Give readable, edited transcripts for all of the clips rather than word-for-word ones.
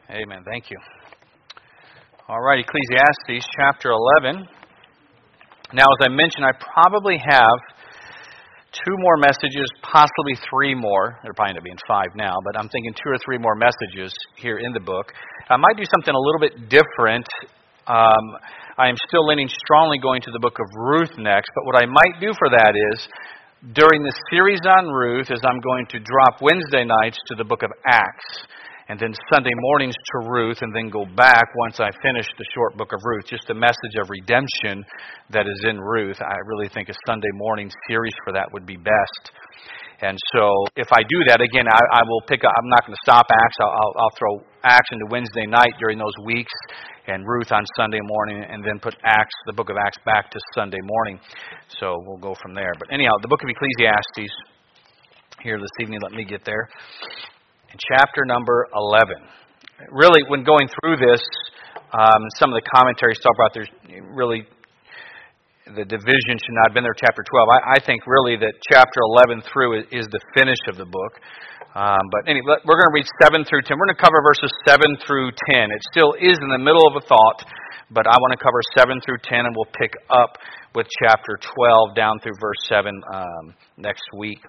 Amen. Thank you. All right, Ecclesiastes chapter 11. Now, as I mentioned, I probably have 2 more messages, possibly 3 more. There probably end up being 5 now, but I'm thinking 2 or 3 more messages here in the book. I might do something a little bit different. I am still leaning strongly going to the book of Ruth next, but what I might do for that is, during the series on Ruth, is I'm going to drop Wednesday nights to the book of Acts, and then Sunday mornings to Ruth, and then go back once I finish the short book of Ruth. Just a message of redemption that is in Ruth. I really think a Sunday morning series for that would be best. And so if I do that, again, I will pick up. I'm not going to stop Acts. I'll throw Acts into Wednesday night during those weeks, and Ruth on Sunday morning, and then put Acts, the book of Acts, back to Sunday morning. So we'll go from there. But anyhow, the book of Ecclesiastes here this evening. Let me get there. In chapter number 11. Really, when going through this, some of the commentaries talk about there's really the division should not have been there. Chapter 12. I think really that chapter 11 through is the finish of the book. But anyway, we're going to read 7 through 10. We're going to cover verses 7 through 10. It still is in the middle of a thought, but I want to cover 7 through 10, and we'll pick up with chapter 12 down through verse 7 next week.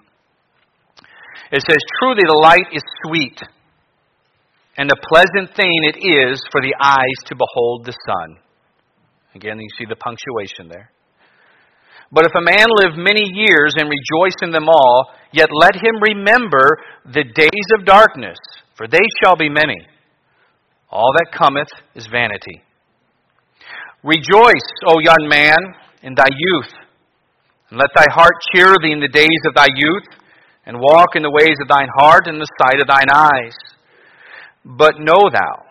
It says, "Truly the light is sweet, and a pleasant thing it is for the eyes to behold the sun." Again, you see the punctuation there. "But if a man live many years and rejoice in them all, yet let him remember the days of darkness, for they shall be many. All that cometh is vanity. Rejoice, O young man, in thy youth, and let thy heart cheer thee in the days of thy youth, and walk in the ways of thine heart and the sight of thine eyes. But know thou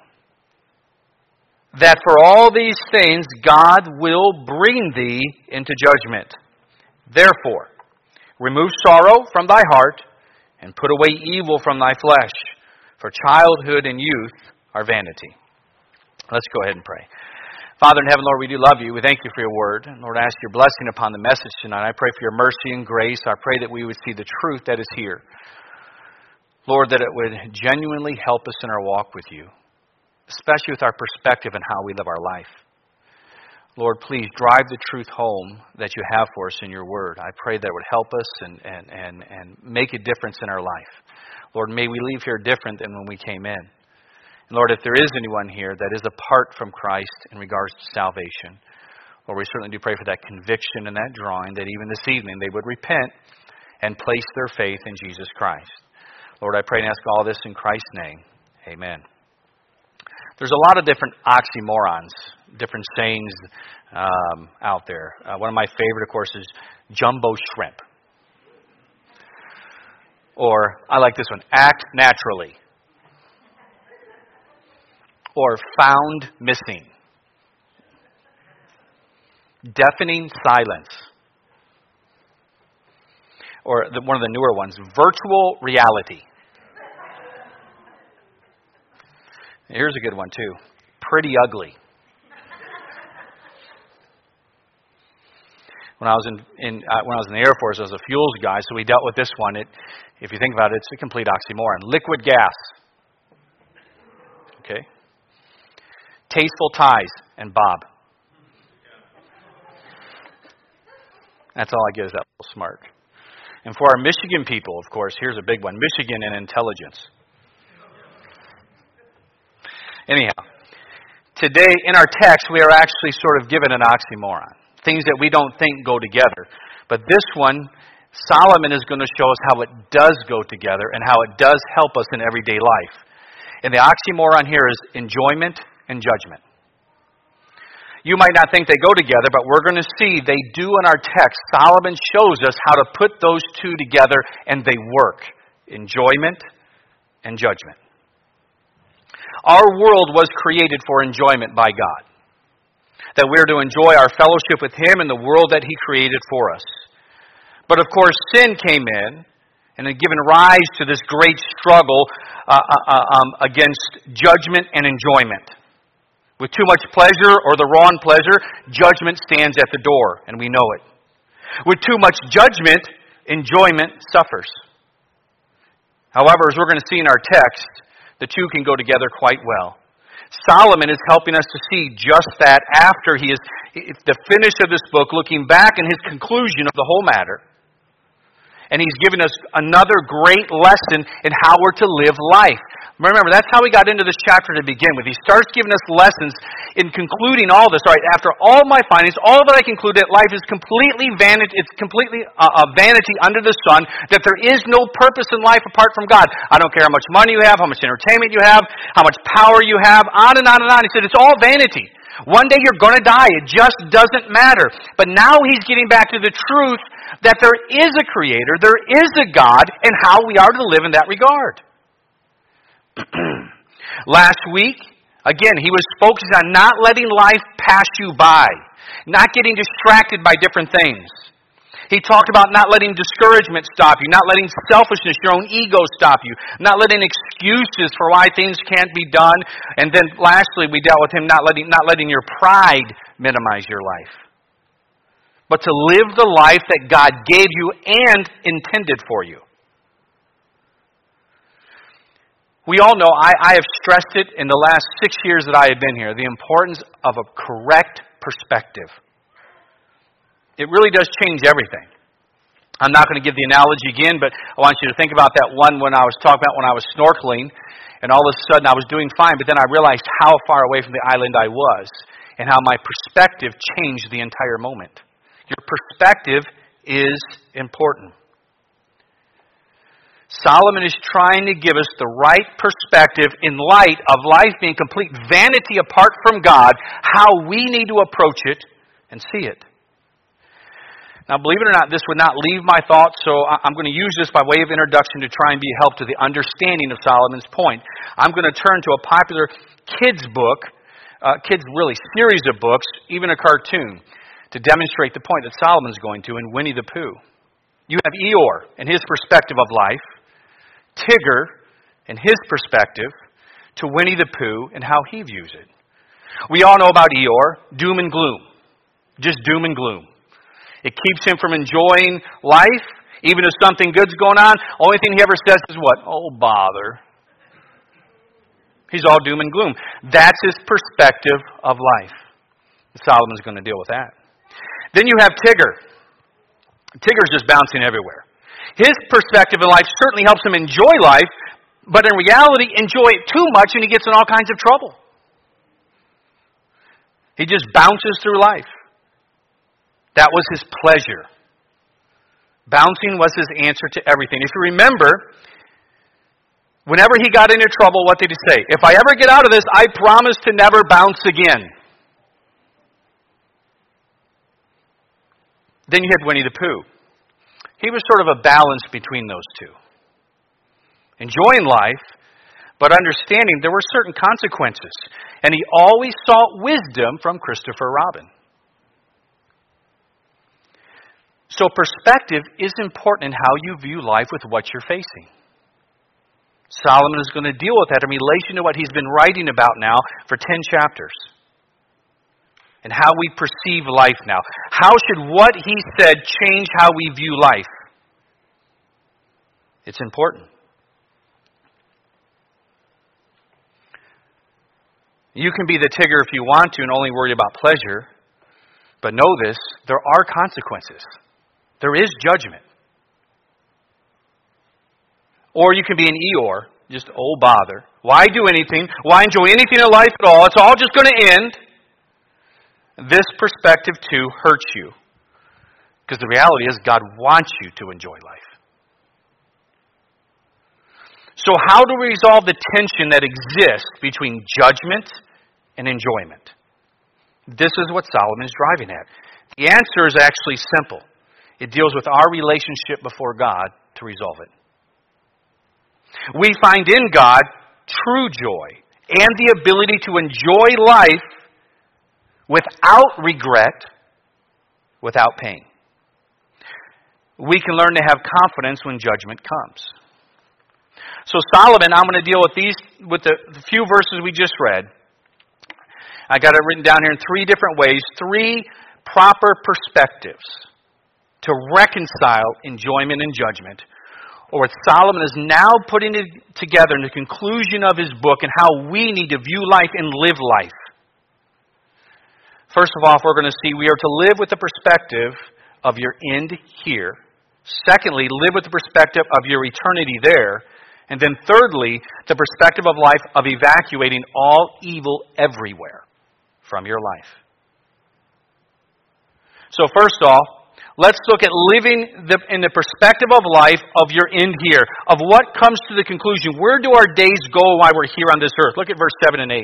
that for all these things God will bring thee into judgment. Therefore, remove sorrow from thy heart, and put away evil from thy flesh, for childhood and youth are vanity." Let's go ahead and pray. Father in heaven, Lord, we do love you. We thank you for your word. And Lord, I ask your blessing upon the message tonight. I pray for your mercy and grace. I pray that we would see the truth that is here. Lord, that it would genuinely help us in our walk with you, especially with our perspective and how we live our life. Lord, please drive the truth home that you have for us in your word. I pray that it would help us and make a difference in our life. Lord, may we leave here different than when we came in. And Lord, if there is anyone here that is apart from Christ in regards to salvation, Lord, we certainly do pray for that conviction and that drawing, that even this evening they would repent and place their faith in Jesus Christ. Lord, I pray and ask all this in Christ's name. Amen. There's a lot of different oxymorons, different sayings out there. One of my favorite, of course, is jumbo shrimp. Or, I like this one, act naturally. Or found missing. Deafening silence. Or one of the newer ones, virtual reality. Here's a good one too. Pretty ugly. When I was in the Air Force, I was a fuels guy, so we dealt with this one. If you think about it, it's a complete oxymoron. Liquid gas. Okay. Tasteful ties and Bob. That's all I get is that little smirk. And for our Michigan people, of course, here's a big one. Michigan and intelligence. Anyhow, today in our text, we are actually sort of given an oxymoron. Things that we don't think go together. But this one, Solomon is going to show us how it does go together and how it does help us in everyday life. And the oxymoron here is enjoyment and judgment. You might not think they go together, but we're going to see they do in our text. Solomon shows us how to put those two together, and they work. Enjoyment and judgment. Our world was created for enjoyment by God. That we're to enjoy our fellowship with Him and the world that He created for us. But of course, sin came in and had given rise to this great struggle against judgment and enjoyment. With too much pleasure or the wrong pleasure, judgment stands at the door, and we know it. With too much judgment, enjoyment suffers. However, as we're going to see in our text, The two can go together quite well. Solomon is helping us to see just that after he is the finish of this book, looking back in his conclusion of the whole matter. And he's giving us another great lesson in how we're to live life. Remember, that's how we got into this chapter to begin with. He starts giving us lessons in concluding all this. All right, after all my findings, all that I concluded, life is completely vanity. It's completely a vanity under the sun. That there is no purpose in life apart from God. I don't care how much money you have, how much entertainment you have, how much power you have, on and on and on. He said it's all vanity. One day you're going to die. It just doesn't matter. But now he's getting back to the truth that there is a Creator, there is a God, and how we are to live in that regard. Last week, again, he was focused on not letting life pass you by, not getting distracted by different things. He talked about not letting discouragement stop you, not letting selfishness, your own ego stop you, not letting excuses for why things can't be done. And then lastly, we dealt with him not letting your pride minimize your life, but to live the life that God gave you and intended for you. We all know, I have stressed it in the last 6 years that I have been here, the importance of a correct perspective. It really does change everything. I'm not going to give the analogy again, but I want you to think about that one when I was talking about when I was snorkeling, and all of a sudden I was doing fine, but then I realized how far away from the island I was, and how my perspective changed the entire moment. Your perspective is important. Solomon is trying to give us the right perspective in light of life being complete vanity apart from God, how we need to approach it and see it. Now, believe it or not, this would not leave my thoughts, so I'm going to use this by way of introduction to try and be a help to the understanding of Solomon's point. I'm going to turn to a popular kids book, series of books, even a cartoon, to demonstrate the point that Solomon's going to in Winnie the Pooh. You have Eeyore and his perspective of life, Tigger and his perspective, to Winnie the Pooh and how he views it. We all know about Eeyore, doom and gloom. Just doom and gloom. It keeps him from enjoying life, even if something good's going on. Only thing he ever says is what? Oh, bother. He's all doom and gloom. That's his perspective of life. Solomon's going to deal with that. Then you have Tigger. Tigger's just bouncing everywhere. His perspective in life certainly helps him enjoy life, but in reality, enjoy it too much and he gets in all kinds of trouble. He just bounces through life. That was his pleasure. Bouncing was his answer to everything. If you remember, whenever he got into trouble, what did he say? If I ever get out of this, I promise to never bounce again. Then you had Winnie the Pooh. He was sort of a balance between those two. Enjoying life, but understanding there were certain consequences. And he always sought wisdom from Christopher Robin. So perspective is important in how you view life with what you're facing. Solomon is going to deal with that in relation to what he's been writing about now for 10 chapters. And how we perceive life now. How should what he said change how we view life? It's important. You can be the Tigger if you want to and only worry about pleasure. But know this, there are consequences. There is judgment. Or you can be an Eeyore, just, oh bother. Why do anything? Why enjoy anything in life at all? It's all just going to end. This perspective too hurts you. Because the reality is God wants you to enjoy life. So how do we resolve the tension that exists between judgment and enjoyment? This is what Solomon's driving at. The answer is actually simple. It deals with our relationship before God to resolve it. We find in God true joy and the ability to enjoy life without regret, without pain. We can learn to have confidence when judgment comes. So Solomon, I'm going to deal with the few verses we just read. I got it written down here in 3 different ways, 3 proper perspectives to reconcile enjoyment and judgment, or what Solomon is now putting it together in the conclusion of his book and how we need to view life and live life. First of all, we're going to see we are to live with the perspective of your end here. Secondly, live with the perspective of your eternity there. And then thirdly, the perspective of life of evacuating all evil everywhere from your life. So first off, let's look at living in the perspective of life of your end here, of what comes to the conclusion. Where do our days go while we're here on this earth? Look at verse 7 and 8.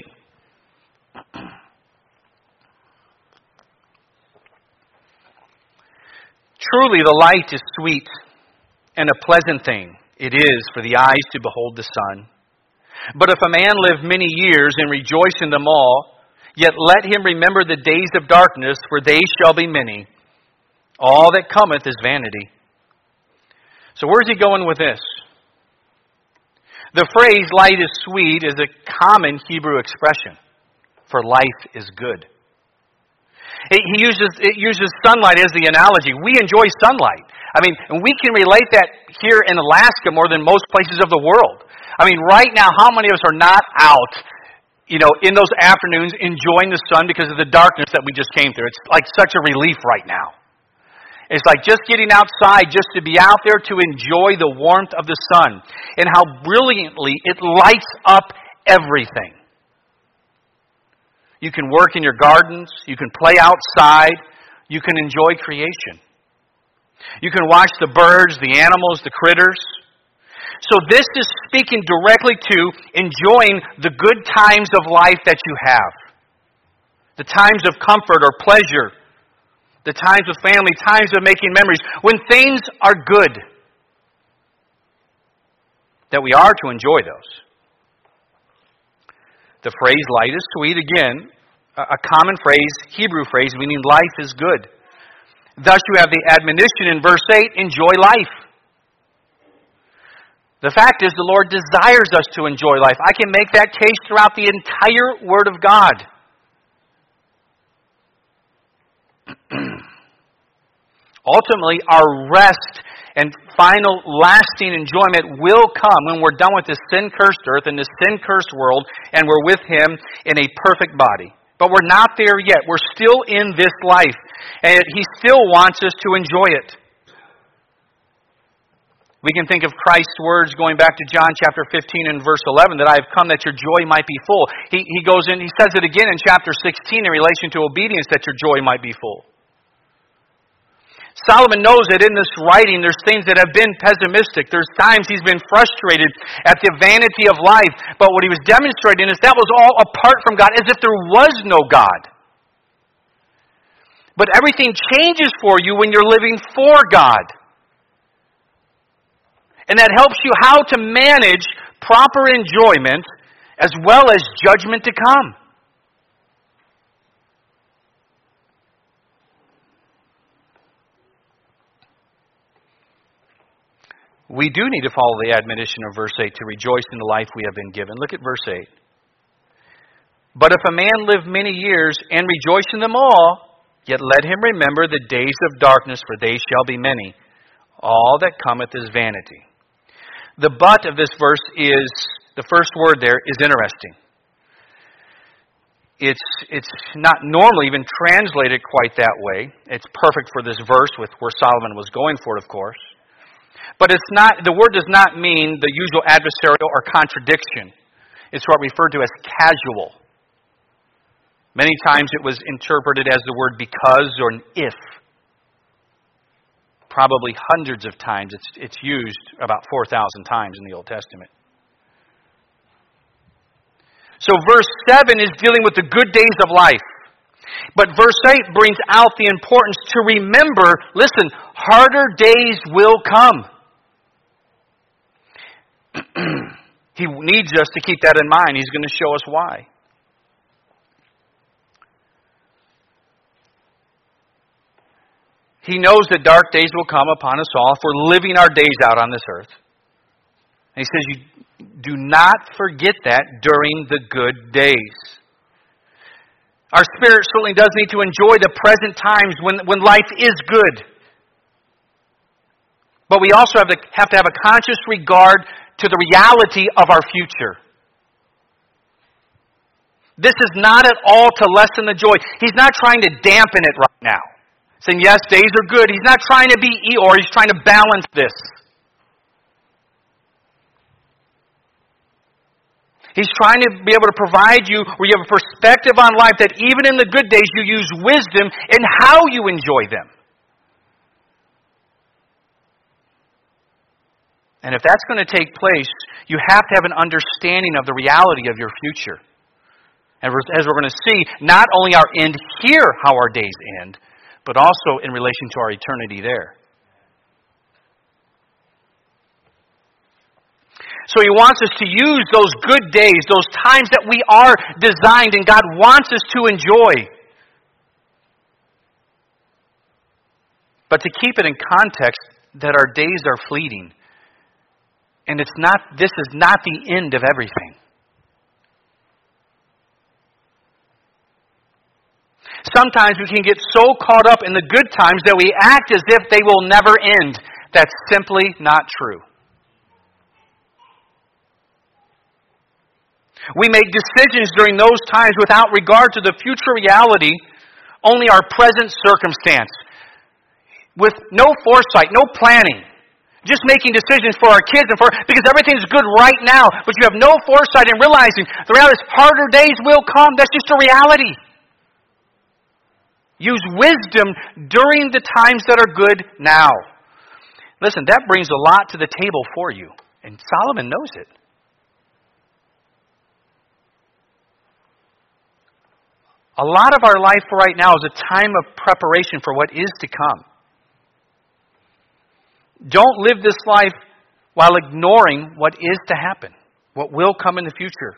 Truly the light is sweet, and a pleasant thing it is for the eyes to behold the sun. But if a man live many years and rejoice in them all, yet let him remember the days of darkness, for they shall be many. All that cometh is vanity. So where's he going with this? The phrase light is sweet is a common Hebrew expression for life is good. It uses sunlight as the analogy. We enjoy sunlight. I mean, and we can relate that here in Alaska more than most places of the world. I mean, right now, how many of us are not out, in those afternoons enjoying the sun because of the darkness that we just came through? It's like such a relief right now. It's like just getting outside, just to be out there to enjoy the warmth of the sun and how brilliantly it lights up everything. You can work in your gardens. You can play outside. You can enjoy creation. You can watch the birds, the animals, the critters. So this is speaking directly to enjoying the good times of life that you have. The times of comfort or pleasure. The times of family, times of making memories. When things are good, that we are to enjoy those. The phrase light is sweet, again, a common phrase, Hebrew phrase, meaning life is good. Thus you have the admonition in verse 8, enjoy life. The fact is the Lord desires us to enjoy life. I can make that case throughout the entire Word of God. Ultimately, our rest and final lasting enjoyment will come when we're done with this sin-cursed earth and this sin-cursed world and we're with Him in a perfect body. But we're not there yet. We're still in this life. And He still wants us to enjoy it. We can think of Christ's words going back to John chapter 15 and verse 11, that I have come that your joy might be full. He goes in, he says it again in chapter 16 in relation to obedience, that your joy might be full. Solomon knows that in this writing there's things that have been pessimistic. There's times he's been frustrated at the vanity of life. But what he was demonstrating is that was all apart from God, as if there was no God. But everything changes for you when you're living for God. And that helps you how to manage proper enjoyment as well as judgment to come. We do need to follow the admonition of verse 8 to rejoice in the life we have been given. Look at verse 8. But if a man live many years and rejoice in them all, yet let him remember the days of darkness, for they shall be many. All that cometh is vanity. The but of this verse is, the first word there is interesting. It's not normally even translated quite that way. It's perfect for this verse with where Solomon was going for it, of course. But it's not. The word does not mean the usual adversarial or contradiction. It's what referred to as casual. Many times it was interpreted as the word because or an if. Probably hundreds of times. It's used about 4,000 times in the Old Testament. So verse 7 is dealing with the good days of life. But verse 8 brings out the importance to remember, listen, harder days will come. He needs us to keep that in mind. He's going to show us why. He knows that dark days will come upon us all if we're living our days out on this earth. And He says, you do not forget that during the good days. Our spirit certainly does need to enjoy the present times when life is good. But we also have to have a conscious regard to the reality of our future. This is not at all to lessen the joy. He's not trying to dampen it right now. Saying, yes, days are good. He's not trying to be Eeyore. He's trying to balance this. He's trying to be able to provide you where you have a perspective on life that even in the good days you use wisdom in how you enjoy them. And if that's going to take place, you have to have an understanding of the reality of your future. And as we're going to see, not only our end here, how our days end, but also in relation to our eternity there. So He wants us to use those good days, those times that we are designed and God wants us to enjoy. But to keep it in context that our days are fleeting. And this is not the end of everything. Sometimes we can get so caught up in the good times that we act as if they will never end. That's simply not true. We make decisions during those times without regard to the future reality, only our present circumstance. With no foresight, no planning. Just making decisions for our kids because everything's good right now, but you have no foresight in realizing the reality is harder days will come. That's just a reality. Use wisdom during the times that are good now. Listen, that brings a lot to the table for you, and Solomon knows it. A lot of our life right now is a time of preparation for what is to come. Don't live this life while ignoring what is to happen, what will come in the future.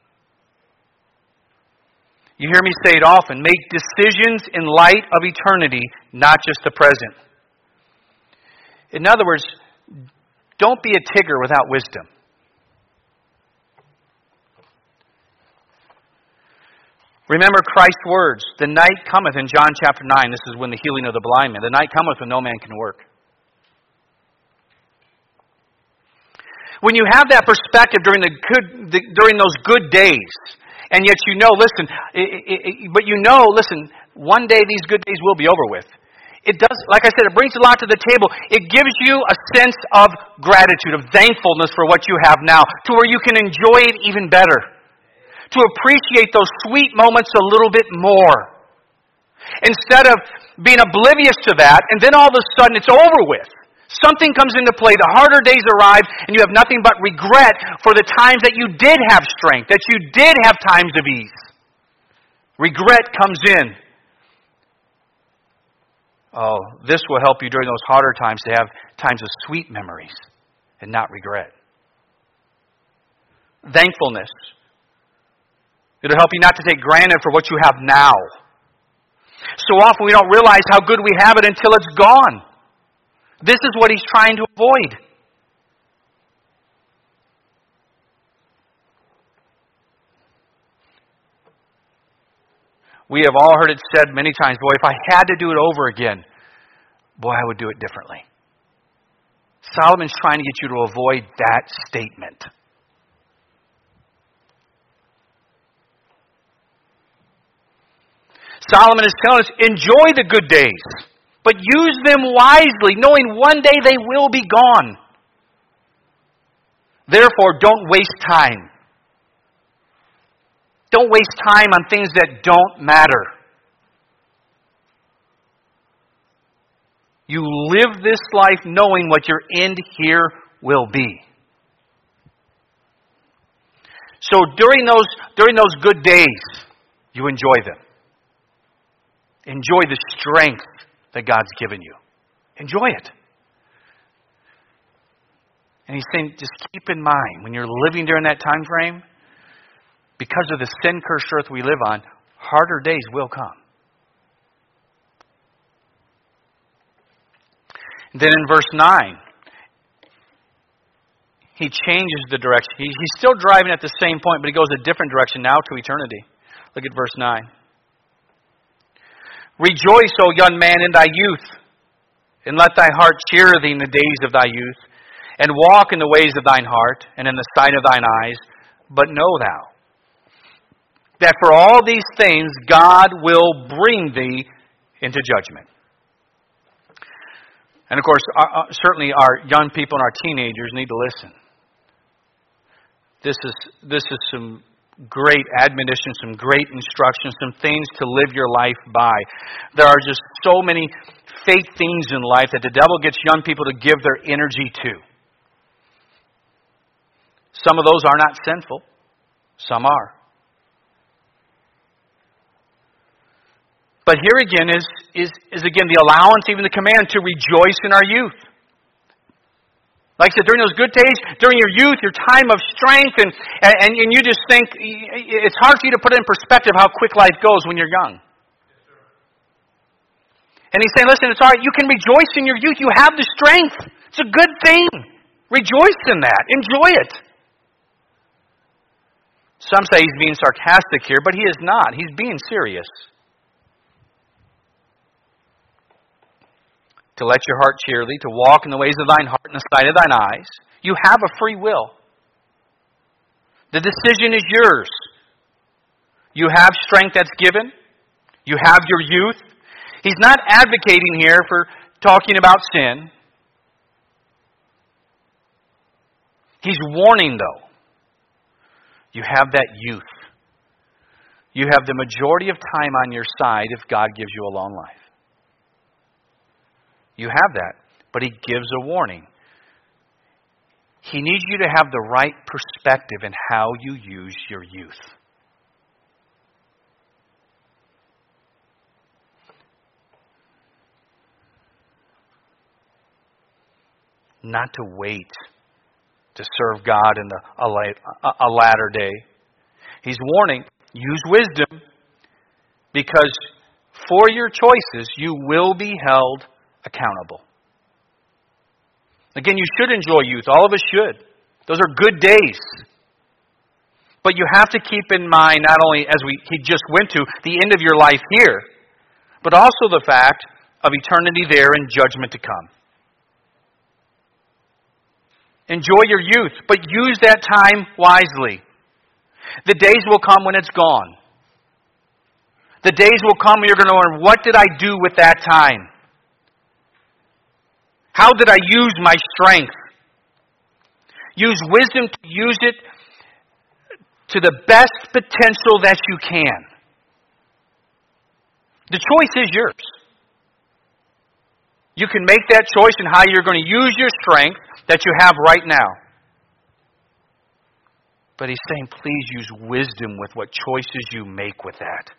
You hear me say it often, make decisions in light of eternity, not just the present. In other words, don't be a Tigger without wisdom. Remember Christ's words, the night cometh in John chapter 9. This is when the healing of the blind man. The night cometh when no man can work. When you have that perspective during those good days, and yet listen, one day these good days will be over with. It does, like I said, it brings a lot to the table. It gives you a sense of gratitude, of thankfulness for what you have now, to where you can enjoy it even better. To appreciate those sweet moments a little bit more. Instead of being oblivious to that, and then all of a sudden it's over with. Something comes into play, the harder days arrive, and you have nothing but regret for the times that you did have strength, that you did have times of ease. Regret comes in. Oh, this will help you during those harder times to have times of sweet memories and not regret. Thankfulness. It'll help you not to take granted for what you have now. So often we don't realize how good we have it until it's gone. This is what He's trying to avoid. We have all heard it said many times, boy, if I had to do it over again, boy, I would do it differently. Solomon's trying to get you to avoid that statement. Solomon is telling us, enjoy the good days, but use them wisely, knowing one day they will be gone. Therefore, don't waste time. Don't waste time on things that don't matter. You live this life knowing what your end here will be. So during those good days, you enjoy them. Enjoy the strength that God's given you. Enjoy it. And He's saying, just keep in mind, when you're living during that time frame, because of the sin-cursed earth we live on, harder days will come. And then in verse 9, he changes the direction. He's still driving at the same point, but he goes a different direction now to eternity. Look at verse 9. Rejoice, O young man, in thy youth, And let thy heart cheer thee in the days of thy youth, and walk in the ways of thine heart, and in the sight of thine eyes. But know thou, that for all these things God will bring thee into judgment. And of course, certainly our young people and our teenagers need to listen. This is some great admonition, some great instruction, some things to live your life by. There are just so many fake things in life that the devil gets young people to give their energy to. Some of those are not sinful. Some are. But here again is again the allowance, even the command to rejoice in our youth. Like I said, during those good days, during your youth, your time of strength, and you just think, it's hard for you to put it in perspective how quick life goes when you're young. And he's saying, listen, it's all right. You can rejoice in your youth. You have the strength. It's a good thing. Rejoice in that. Enjoy it. Some say he's being sarcastic here, but he is not. He's being serious. To let your heart cheer thee, to walk in the ways of thine heart and the sight of thine eyes. You have a free will. The decision is yours. You have strength that's given. You have your youth. He's not advocating here for talking about sin. He's warning, though. You have that youth. You have the majority of time on your side if God gives you a long life. You have that, but he gives a warning. He needs you to have the right perspective in how you use your youth. Not to wait to serve God in a latter day. He's warning, use wisdom, because for your choices you will be held accountable. Again, you should enjoy youth. All of us should. Those are good days. But you have to keep in mind, not only as he just went to, the end of your life here, but also the fact of eternity there and judgment to come. Enjoy your youth, but use that time wisely. The days will come when it's gone. The days will come when you're going to learn, what did I do with that time? How did I use my strength? Use wisdom to use it to the best potential that you can. The choice is yours. You can make that choice in how you're going to use your strength that you have right now. But he's saying, please use wisdom with what choices you make with that.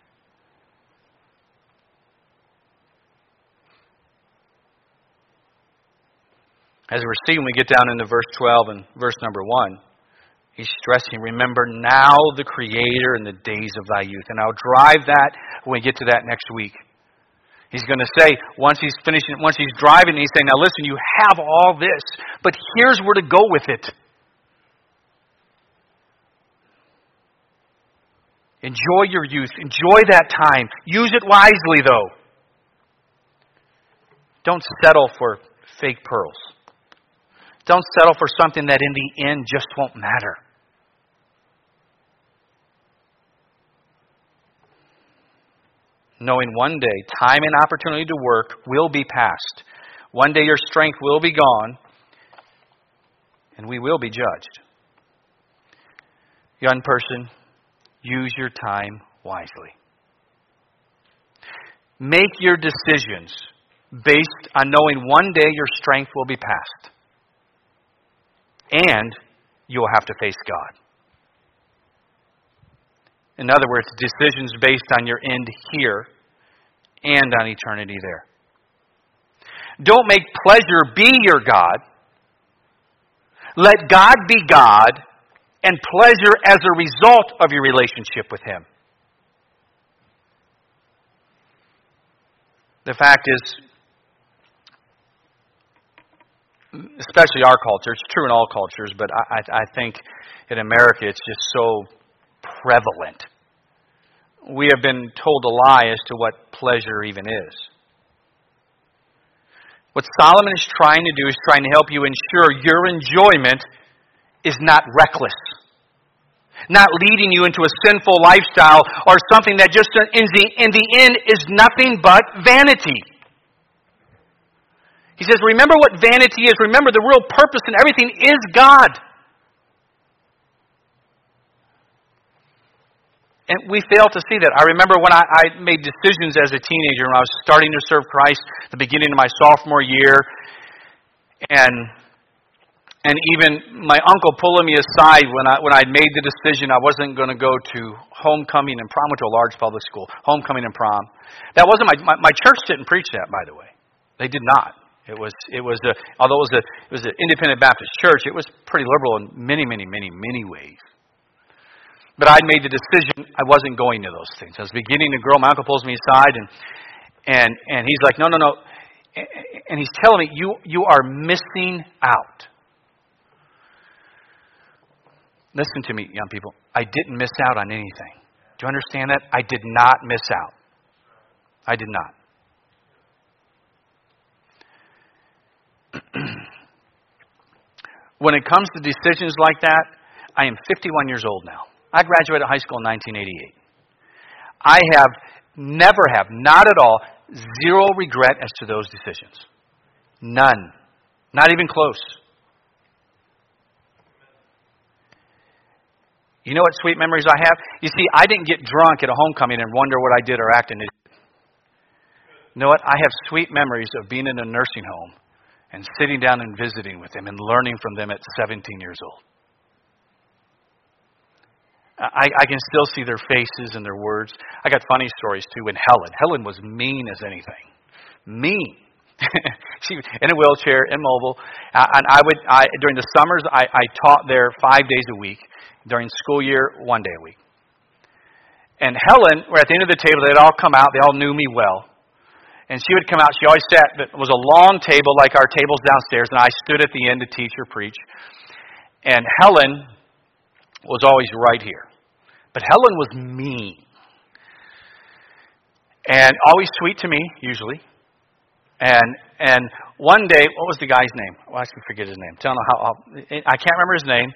As we're seeing, when we get down into verse 12 and verse number 1, he's stressing, remember now the Creator in the days of thy youth. And I'll drive that when we get to that next week. He's going to say, once he's driving, he's saying, now listen, you have all this, but here's where to go with it. Enjoy your youth. Enjoy that time. Use it wisely, though. Don't settle for fake pearls. Don't settle for something that in the end just won't matter. Knowing one day, time and opportunity to work will be past. One day your strength will be gone, and we will be judged. Young person, use your time wisely. Make your decisions based on knowing one day your strength will be past. And you will have to face God. In other words, decisions based on your end here and on eternity there. Don't make pleasure be your God. Let God be God and pleasure as a result of your relationship with Him. The fact is, especially our culture, it's true in all cultures, but I think in America it's just so prevalent. We have been told a lie as to what pleasure even is. What Solomon is trying to do is trying to help you ensure your enjoyment is not reckless. Not leading you into a sinful lifestyle or something that just in the end is nothing but vanity. He says, remember what vanity is. Remember the real purpose in everything is God. And we fail to see that. I remember when I made decisions as a teenager when I was starting to serve Christ at the beginning of my sophomore year. And even my uncle pulling me aside when I made the decision I wasn't going to go to homecoming and prom. I went to a large public school, homecoming and prom. That wasn't my church didn't preach that, by the way. They did not. Although it was an independent Baptist church, it was pretty liberal in many ways. But I made the decision I wasn't going to those things. I was beginning to grow. My uncle pulls me aside and he's like, no. And he's telling me, you are missing out. Listen to me, young people. I didn't miss out on anything. Do you understand that? I did not miss out. I did not. When it comes to decisions like that, I am 51 years old now. I graduated high school in 1988. I never have, not at all, zero regret as to those decisions. None. Not even close. You know what sweet memories I have? You see, I didn't get drunk at a homecoming and wonder what I did or acted. You know what? I have sweet memories of being in a nursing home and sitting down and visiting with them and learning from them at 17 years old. I can still see their faces and their words. I got funny stories too with Helen. Helen was mean as anything. Mean. She in a wheelchair, immobile. And during the summers, I taught there 5 days a week. During school year, 1 day a week. And Helen, we're at the end of the table. They'd all come out. They all knew me well. And she would come out. She always sat. It was a long table like our tables downstairs. And I stood at the end to teach or preach. And Helen was always right here. But Helen was mean. And always sweet to me, usually. And one day, what was the guy's name? Well, I can forget his name. I can't remember his name.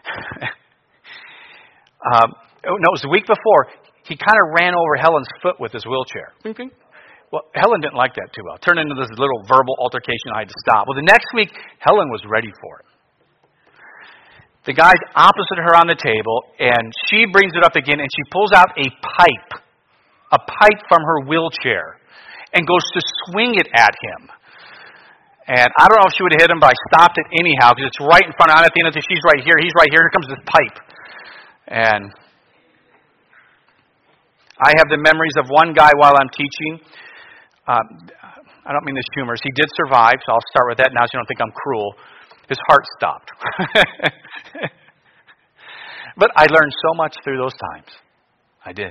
No, it was the week before. He kind of ran over Helen's foot with his wheelchair. Well, Helen didn't like that too well. It turned into this little verbal altercation. I had to stop. Well, the next week, Helen was ready for it. The guy's opposite her on the table, and she brings it up again, and she pulls out a pipe from her wheelchair, and goes to swing it at him. And I don't know if she would have hit him, but I stopped it anyhow, because it's right in front of him. At the end of it, she's right here, he's right here, here comes this pipe. And I have the memories of one guy while I'm teaching. I don't mean this humorous. He did survive, so I'll start with that now so you don't think I'm cruel. His heart stopped. But I learned so much through those times. I did.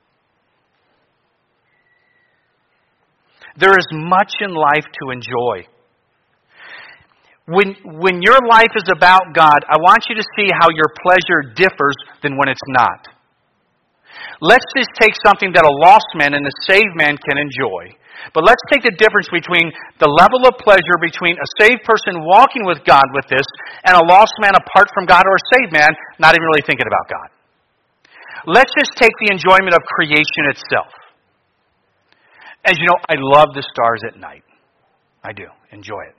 There is much in life to enjoy. When your life is about God, I want you to see how your pleasure differs than when it's not. Let's just take something that a lost man and a saved man can enjoy. But let's take the difference between the level of pleasure between a saved person walking with God with this and a lost man apart from God, or a saved man not even really thinking about God. Let's just take the enjoyment of creation itself. As you know, I love the stars at night. I do. Enjoy it.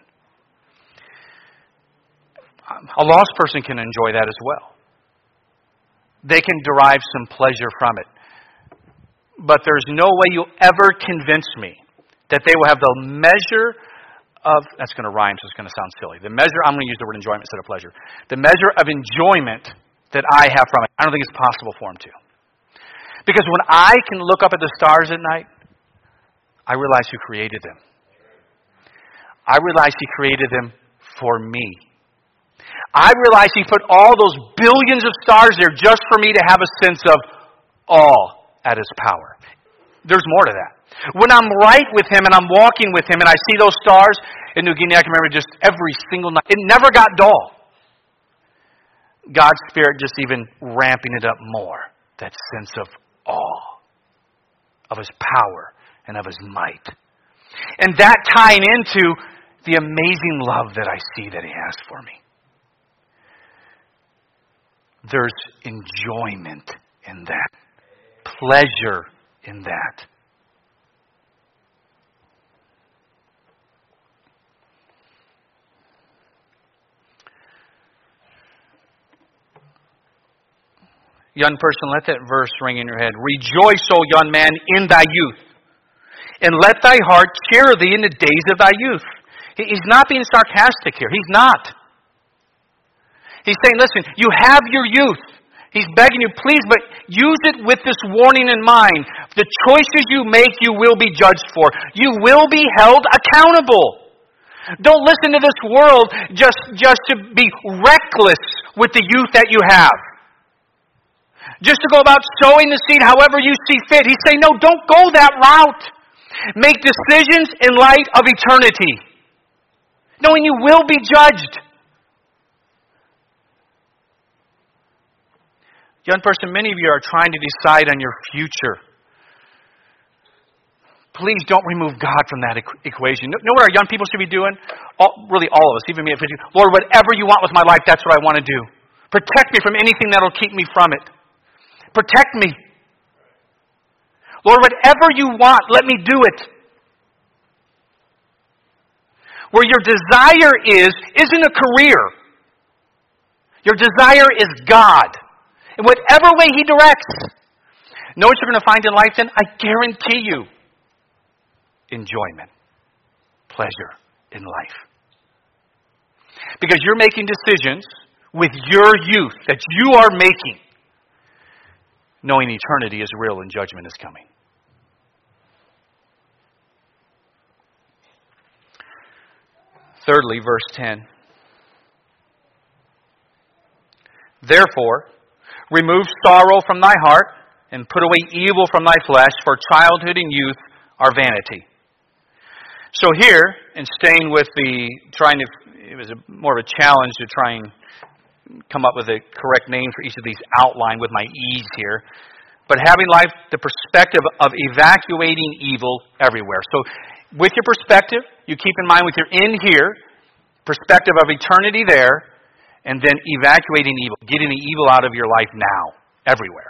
A lost person can enjoy that as well. They can derive some pleasure from it. But there's no way you'll ever convince me that they will have the measure of, that's going to rhyme, so it's going to sound silly. I'm going to use the word enjoyment instead of pleasure. The measure of enjoyment that I have from it, I don't think it's possible for them to. Because when I can look up at the stars at night, I realize who created them. I realize He created them for me. I realize He put all those billions of stars there just for me to have a sense of awe at His power. There's more to that. When I'm right with Him and I'm walking with Him and I see those stars in New Guinea, I can remember just every single night. It never got dull. God's Spirit just even ramping it up more. That sense of awe, of His power, and of His might. And that tying into the amazing love that I see that He has for me. There's enjoyment in that, pleasure in that. Young person, let that verse ring in your head. Rejoice, O young man, in thy youth, and let thy heart cheer thee in the days of thy youth. He's not being sarcastic here. He's not. He's saying, listen, you have your youth. He's begging you, please, but use it with this warning in mind. The choices you make, you will be judged for. You will be held accountable. Don't listen to this world just to be reckless with the youth that you have. Just to go about sowing the seed however you see fit. He's saying, no, don't go that route. Make decisions in light of eternity, knowing you will be judged. Young person, many of you are trying to decide on your future. Please don't remove God from that equation. Know what our young people should be doing? Really all of us, even me. Lord, whatever you want with my life, that's what I want to do. Protect me from anything that will keep me from it. Protect me. Lord, whatever you want, let me do it. Where your desire isn't a career. Your desire is God. In whatever way He directs. Know what you're going to find in life then? I guarantee you. Enjoyment. Pleasure in life. Because you're making decisions with your youth that you are making, knowing eternity is real and judgment is coming. Thirdly, verse 10. Therefore, remove sorrow from thy heart, and put away evil from thy flesh, for childhood and youth are vanity. So here, in staying with it was more of a challenge to try and come up with a correct name for each of these outlined with my ease here. But having life, the perspective of evacuating evil everywhere. So with your perspective, you keep in mind with your in here, perspective of eternity there, and then evacuating evil, getting the evil out of your life now, everywhere.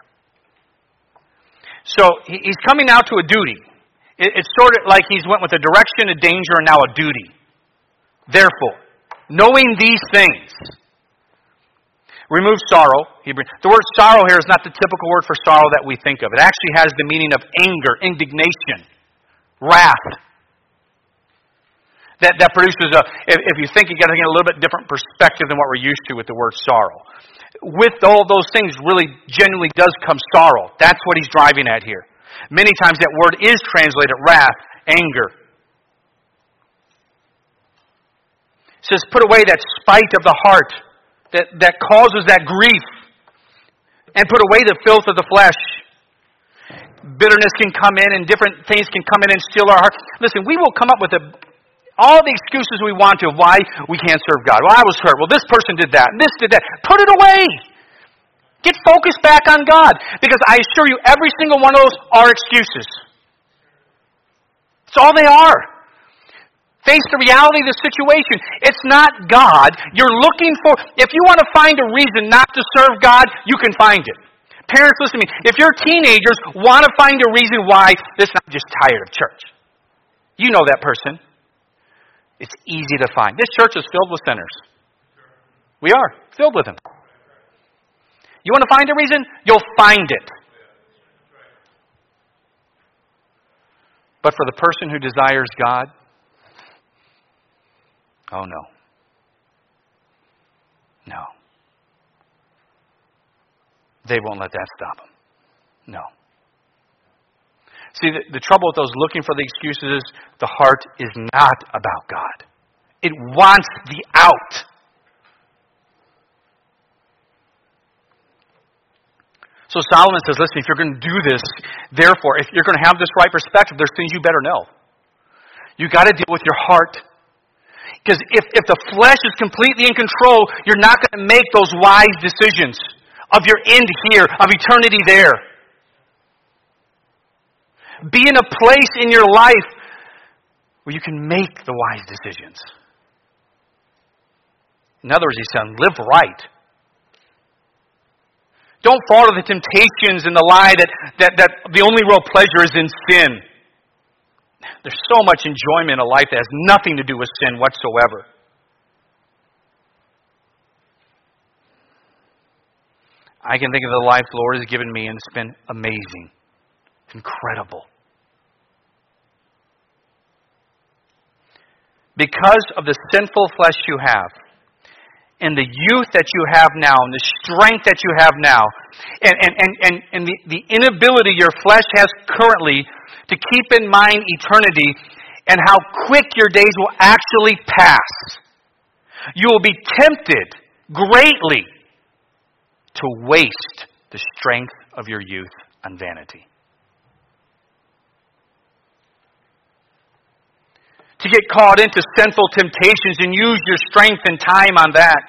So he's coming now to a duty. It's sort of like he's went with a direction, a danger, and now a duty. Therefore, knowing these things, remove sorrow. The word sorrow here is not the typical word for sorrow that we think of. It actually has the meaning of anger, indignation, wrath. That produces if you think, you got to get a little bit different perspective than what we're used to with the word sorrow. With all those things, really genuinely does come sorrow. That's what he's driving at here. Many times that word is translated wrath, anger. It says, put away that spite of the heart that causes that grief, and put away the filth of the flesh. Bitterness can come in, and different things can come in and steal our heart. Listen, we will come up with all the excuses we want to of why we can't serve God. Well, I was hurt. Well, this person did that, and this did that. Put it away. Get focused back on God. Because I assure you, every single one of those are excuses. It's all they are. Face the reality of the situation. It's not God. You're looking for, if you want to find a reason not to serve God, you can find it. Parents, listen to me. If your teenagers want to find a reason why, listen, I'm just tired of church. You know that person. It's easy to find. This church is filled with sinners. We are filled with them. You want to find a reason? You'll find it. But for the person who desires God, oh no. No. They won't let that stop them. No. See, the trouble with those looking for the excuses is the heart is not about God. It wants the out. So Solomon says, listen, if you're going to do this, therefore, if you're going to have this right perspective, there's things you better know. You got to deal with your heart. Because if the flesh is completely in control, you're not going to make those wise decisions of your end here, of eternity there. Be in a place in your life where you can make the wise decisions. In other words, he's saying, live right. Don't fall to the temptations and the lie that the only real pleasure is in sin. There's so much enjoyment in a life that has nothing to do with sin whatsoever. I can think of the life the Lord has given me, and it's been amazing. Incredible. Because of the sinful flesh you have, and the youth that you have now, and the strength that you have now, and the inability your flesh has currently to keep in mind eternity and how quick your days will actually pass, you will be tempted greatly to waste the strength of your youth on vanity. To get caught into sinful temptations and use your strength and time on that.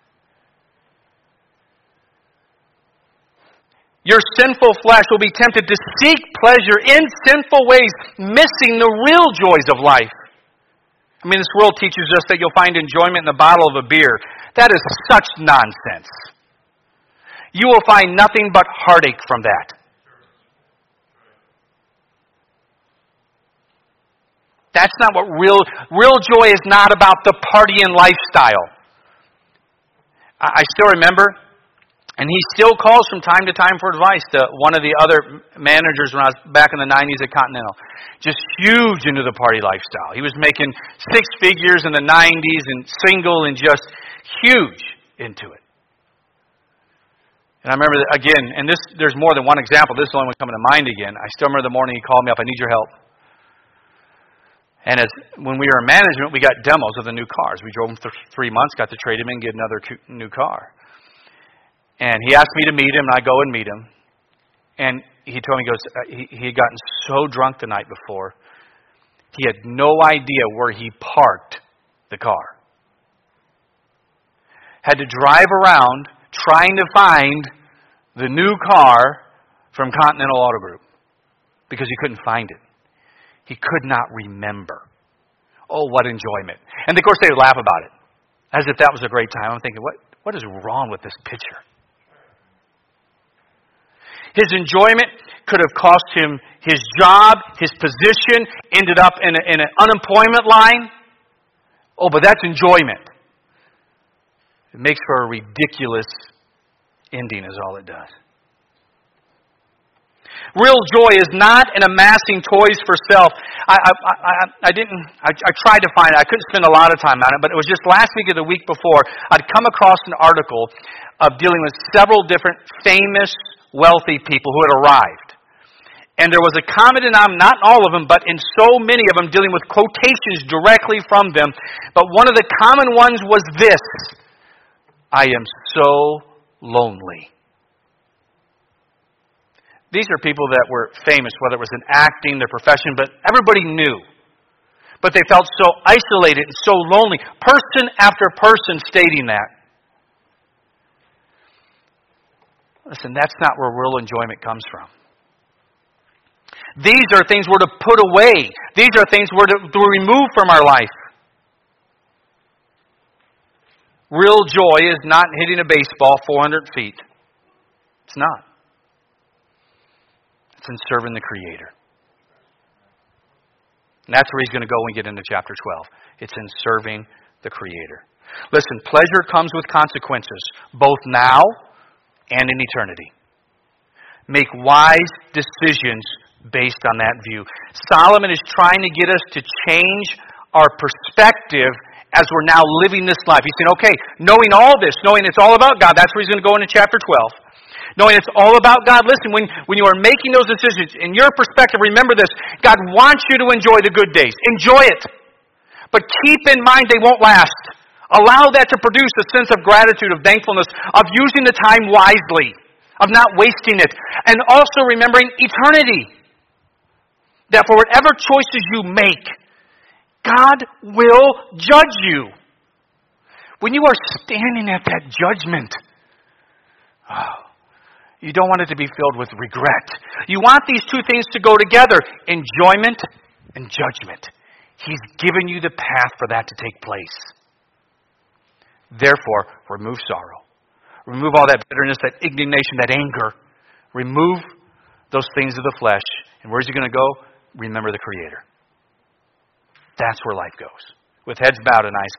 Your sinful flesh will be tempted to seek pleasure in sinful ways, missing the real joys of life. I mean, this world teaches us that you'll find enjoyment in the bottle of a beer. That is such nonsense. You will find nothing but heartache from that. That's not what real joy is not about the partying lifestyle. I still remember, and he still calls from time to time for advice to one of the other managers when I was back in the 90s at Continental. Just huge into the party lifestyle. He was making six figures in the 90s and single and just huge into it. And I remember, again, and there's more than one example. This is the only one coming to mind again. I still remember the morning he called me up, I need your help. And when we were in management, we got demos of the new cars. We drove them for 3 months, got to trade them in, get another new car. And he asked me to meet him, and I go and meet him. And he told me, he had gotten so drunk the night before, he had no idea where he parked the car. Had to drive around trying to find the new car from Continental Auto Group because he couldn't find it. He could not remember. Oh, what enjoyment. And of course they would laugh about it, as if that was a great time. I'm thinking, what is wrong with this picture? His enjoyment could have cost him his job, his position, ended up in an unemployment line. Oh, but that's enjoyment. It makes for a ridiculous ending is all it does. Real joy is not in amassing toys for self. I tried to find it. I couldn't spend a lot of time on it, but it was just last week or the week before, I'd come across an article of dealing with several different famous, wealthy people who had arrived. And there was a common denominator, not all of them, but in so many of them, dealing with quotations directly from them. But one of the common ones was this: I am so lonely. These are people that were famous, whether it was in acting, their profession, but everybody knew. But they felt so isolated and so lonely. Person after person stating that. Listen, that's not where real enjoyment comes from. These are things we're to put away. These are things we're to remove from our life. Real joy is not hitting a baseball 400 feet. It's not. It's in serving the Creator. And that's where he's going to go when we get into chapter 12. It's in serving the Creator. Listen, pleasure comes with consequences, both now and in eternity. Make wise decisions based on that view. Solomon is trying to get us to change our perspective as we're now living this life. He's saying, okay, knowing all this, knowing it's all about God, that's where he's going to go into chapter 12. Knowing it's all about God. Listen, when you are making those decisions, in your perspective, remember this: God wants you to enjoy the good days. Enjoy it. But keep in mind they won't last. Allow that to produce a sense of gratitude, of thankfulness, of using the time wisely, of not wasting it. And also remembering eternity. That for whatever choices you make, God will judge you. When you are standing at that judgment, you don't want it to be filled with regret. You want these two things to go together: enjoyment and judgment. He's given you the path for that to take place. Therefore, remove sorrow. Remove all that bitterness, that indignation, that anger. Remove those things of the flesh. And where's he going to go? Remember the Creator. That's where life goes. With heads bowed and eyes